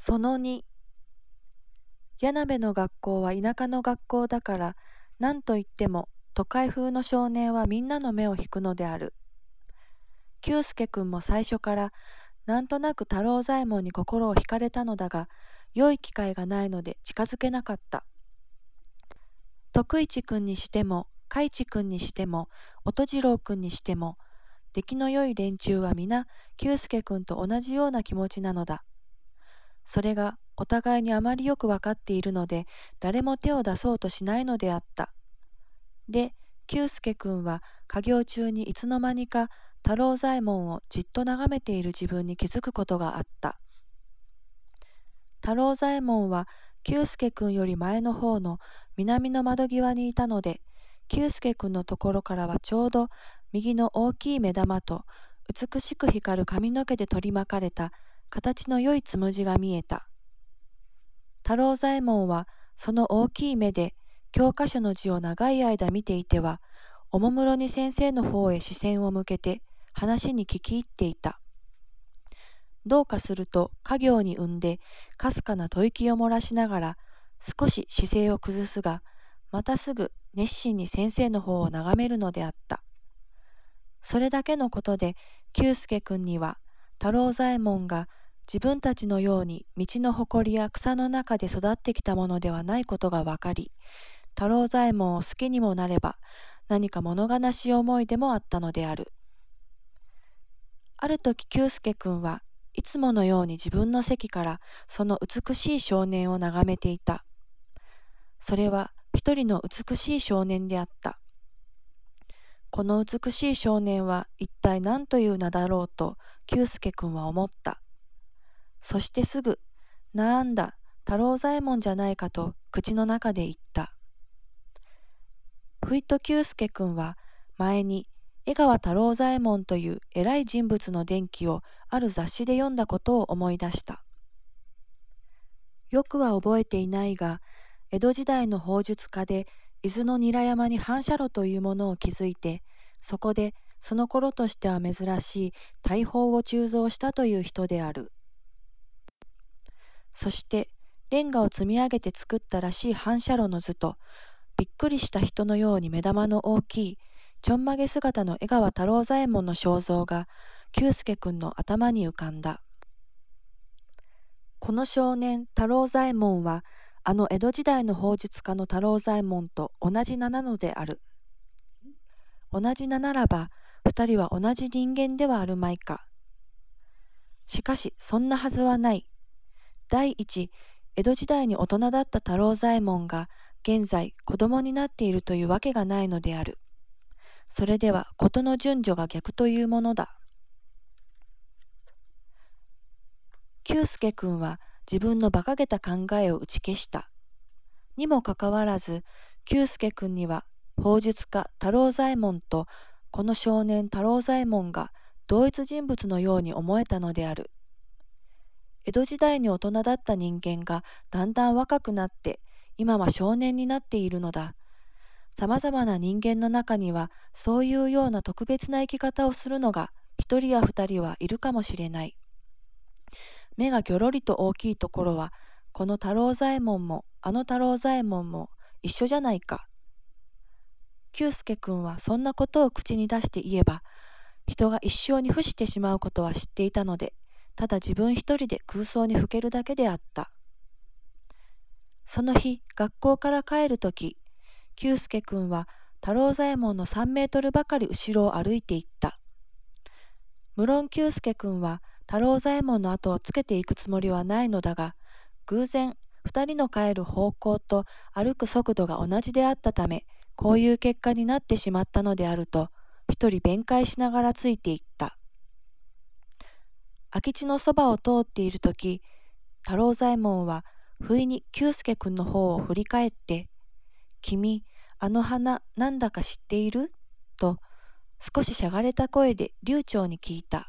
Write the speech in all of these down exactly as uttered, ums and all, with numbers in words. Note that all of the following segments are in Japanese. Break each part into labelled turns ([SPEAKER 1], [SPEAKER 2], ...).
[SPEAKER 1] そのに、柳部の学校は田舎の学校だから、何といっても都会風の少年はみんなの目を引くのである。久介くんも最初からなんとなく太郎左衛門に心を惹かれたのだが、良い機会がないので近づけなかった。徳一くんにしても、海一くんにしても、音次郎くんにしても、出来の良い連中は皆、久介くんと同じような気持ちなのだ。それがお互いにあまりよくわかっているので、誰も手を出そうとしないのであった。で、久介くんは家業中にいつの間にか太郎左衛門をじっと眺めている自分に気づくことがあった。太郎左衛門は久介くんより前の方の南の窓際にいたので、久介くんのところからはちょうど右の大きい目玉と美しく光る髪の毛で取り巻かれた形の良いつむじが見えた。太郎左衛門はその大きい目で教科書の字を長い間見ていては、おもむろに先生の方へ視線を向けて話に聞き入っていた。どうかすると家業に産んでかすかな吐息を漏らしながら少し姿勢を崩すが、またすぐ熱心に先生の方を眺めるのであった。それだけのことで久介くんには太郎左衛門が自分たちのように道のほこりや草の中で育ってきたものではないことがわかり、太郎左衛門を好きにもなれば何か物悲しい思いでもあったのである。ある時久介くんはいつものように自分の席からその美しい少年を眺めていた。それは一人の美しい少年であった。この美しい少年は一体何という名だろうと久介くんは思った。そしてすぐ、なんだ、太郎左衛門じゃないかと口の中で言った。ふいと久介くんは前に江川太郎左衛門という偉い人物の伝記をある雑誌で読んだことを思い出した。よくは覚えていないが、江戸時代の砲術家で伊豆の韮山に反射炉というものを築いて、そこでその頃としては珍しい大砲を鋳造したという人である。そしてレンガを積み上げて作ったらしい反射炉の図と、びっくりした人のように目玉の大きいちょんまげ姿の江川太郎左衛門の肖像が久介くんの頭に浮かんだ。この少年太郎左衛門はあの江戸時代の砲術家の太郎左衛門と同じ名なのである。同じ名ならば二人は同じ人間ではあるまいか。しかしそんなはずはない。第一、江戸時代に大人だった太郎左衛門が現在子供になっているというわけがないのである。それでは事の順序が逆というものだ。久介くんは自分の馬鹿げた考えを打ち消した。にもかかわらず、久介くんには砲術家太郎左衛門とこの少年太郎左衛門が同一人物のように思えたのである。江戸時代に大人だった人間がだんだん若くなって今は少年になっているのだ。さまざまな人間の中にはそういうような特別な生き方をするのが一人や二人はいるかもしれない。目がぎょろりと大きいところはこの太郎左衛門もあの太郎左衛門も一緒じゃないか。久介くんはそんなことを口に出して言えば人が一生に付してしまうことは知っていたので、ただ自分一人で空想にふけるだけであった。その日学校から帰るとき、久介くんは太郎左衛門のさんメートルばかり後ろを歩いていった。無論久介くんは太郎左衛門の後をつけていくつもりはないのだが、偶然二人の帰る方向と歩く速度が同じであったため、こういう結果になってしまったのであると一人弁解しながらついていった。空き地のそばを通っているとき、太郎左衛門は不意に久介くんの方を振り返って、君、あの花なんだか知っている？と少ししゃがれた声で流暢に聞いた。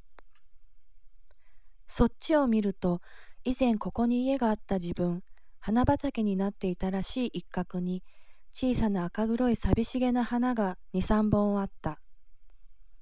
[SPEAKER 1] そっちを見ると、以前ここに家があった自分、花畑になっていたらしい一角に、小さな赤黒い寂しげな花が二三本あった。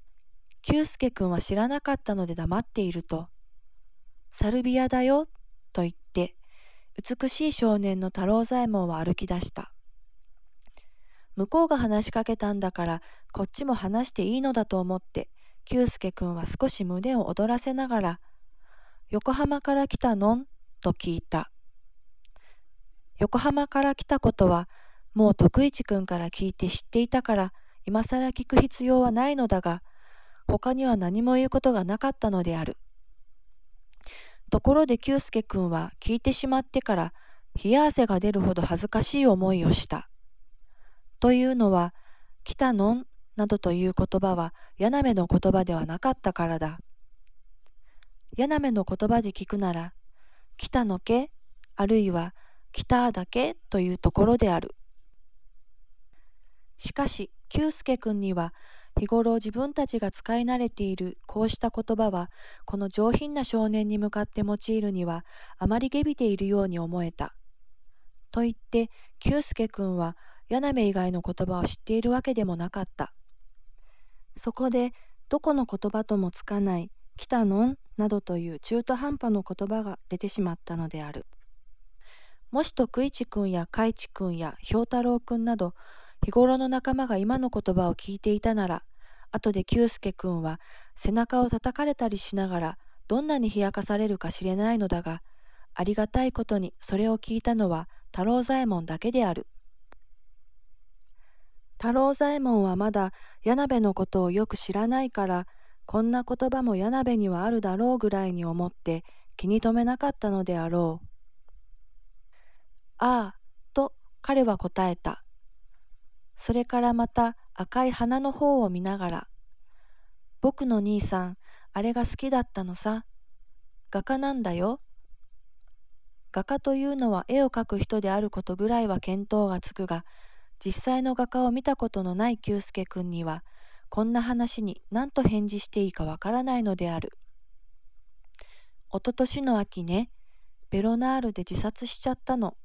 [SPEAKER 1] 久介くんは知らなかったので黙っていると、サルビアだよ、 と言って、美しい少年の太郎左衛門は歩き出した。向こうが話しかけたんだから、こっちも話していいのだと思って、久助くんは少し胸を躍らせながら、横浜から来たのんと聞いた。横浜から来たことは、もう徳一くんから聞いて知っていたから、今さら聞く必要はないのだが、他には何も言うことがなかったのである。ところで久助くんは聞いてしまってから、冷や汗が出るほど恥ずかしい思いをした。というのは、来たのんなどという言葉は柳目の言葉ではなかったからだ。柳目の言葉で聞くなら、来たのけ、あるいは来ただけというところである。しかし、久助くんには、日頃自分たちが使い慣れているこうした言葉は、この上品な少年に向かって用いるには、あまり下びているように思えた。と言って、久助くんは、柳目以外の言葉を知っているわけでもなかった。そこで、どこの言葉ともつかない、来たのんなどという中途半端の言葉が出てしまったのである。もし徳一くんや海地くんや兵太郎くんなど、日頃の仲間が今の言葉を聞いていたなら、後で久助くんは背中を叩かれたりしながら、どんなに冷やかされるか知れないのだが、ありがたいことにそれを聞いたのは太郎左衛門だけである。太郎左衛門はまだ柳部のことをよく知らないから、こんな言葉も柳部にはあるだろうぐらいに思って気に留めなかったのであろう。ああ、と彼は答えた。それからまた赤い花の方を見ながら、僕の兄さん、あれが好きだったのさ。画家なんだよ。画家というのは絵を描く人であることぐらいは見当がつくが、実際の画家を見たことのない久助くんには、こんな話に何と返事していいかわからないのである。おととしの秋ね、ベロナールで自殺しちゃったの。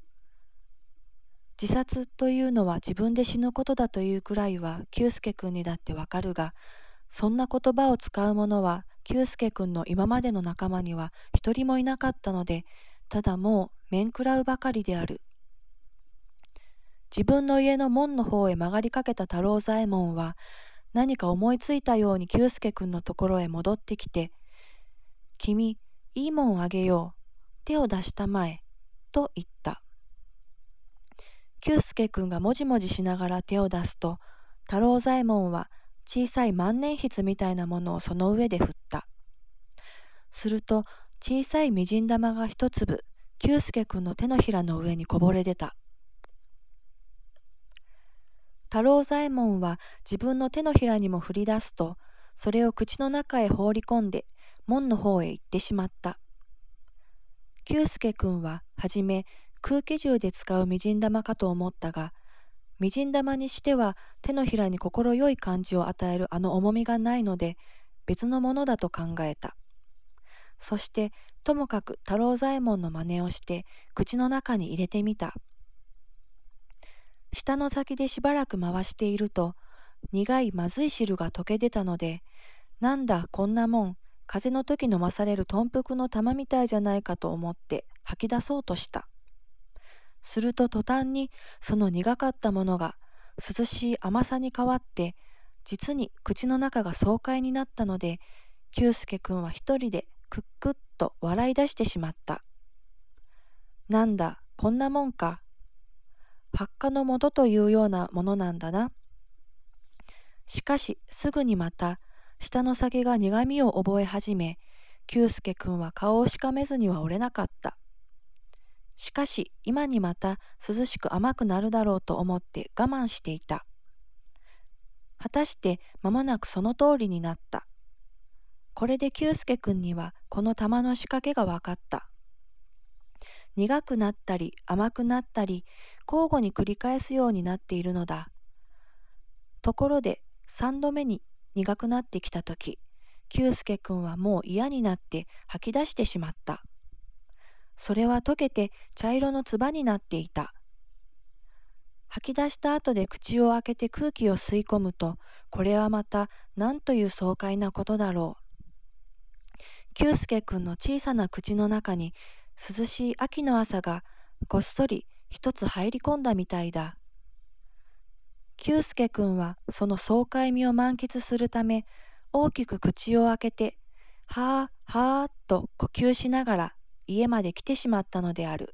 [SPEAKER 1] 自殺というのは自分で死ぬことだというくらいは久助くんにだってわかるが、そんな言葉を使う者は久助くんの今までの仲間には一人もいなかったので、ただもう面食らうばかりである。自分の家の門の方へ曲がりかけた太郎左衛門は、何か思いついたように久助くんのところへ戻ってきて、君、いいもんあげよう。手を出したまえ。と言った。久助くんがもじもじしながら手を出すと、太郎左衛門は小さい万年筆みたいなものをその上で振った。すると、小さいみじん玉が一粒、久助くんの手のひらの上にこぼれ出た。太郎左衛門は自分の手のひらにも振り出すと、それを口の中へ放り込んで、門の方へ行ってしまった。久助くんははじめ空気銃で使うみじん玉かと思ったが、みじん玉にしては手のひらに心よい感じを与えるあの重みがないので、別のものだと考えた。そして、ともかく太郎左衛門の真似をして、口の中に入れてみた。舌の先でしばらく回していると、苦いまずい汁が溶け出たので、なんだこんなもん、風邪の時飲まされる豚腹の玉みたいじゃないかと思って吐き出そうとした。すると途端にその苦かったものが涼しい甘さに変わって、実に口の中が爽快になったので、久助くんは一人でクックッと笑い出してしまった。なんだ、こんなもんか。発火の元というようなものなんだな。しかしすぐにまた舌の先が苦みを覚え始め、久助くんは顔をしかめずには折れなかった。しかし今にまた涼しく甘くなるだろうと思って我慢していた。果たして間もなくその通りになった。これで久助くんにはこの玉の仕掛けが分かった。苦くなったり甘くなったり交互に繰り返すようになっているのだ。ところで三度目に苦くなってきたとき、久助くんはもう嫌になって吐き出してしまった。それは溶けて茶色の唾になっていた。吐き出した後で口を開けて空気を吸い込むと、これはまた何という爽快なことだろう。久助くんの小さな口の中に涼しい秋の朝がこっそり一つ入り込んだみたいだ。久介くんはその爽快味を満喫するため、大きく口を開けて、はぁはぁと呼吸しながら家まで来てしまったのである。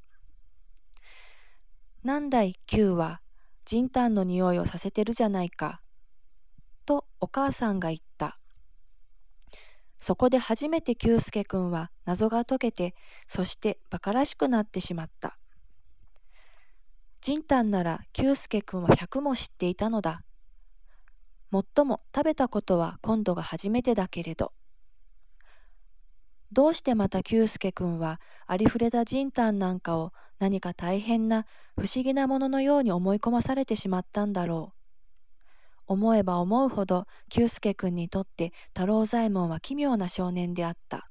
[SPEAKER 1] なんだい、キューは、じんたんの匂いをさせてるじゃないか。とお母さんが言った。そこで初めて久介くんは謎が解けて、そして馬鹿らしくなってしまった。じんたんなら久介くんは百も知っていたのだ。もっとも食べたことは今度が初めてだけれど。どうしてまた久介くんはありふれたじんたんなんかを何か大変な不思議なもののように思い込まされてしまったんだろう。思えば思うほど久介くんにとって太郎左衛門は奇妙な少年であった。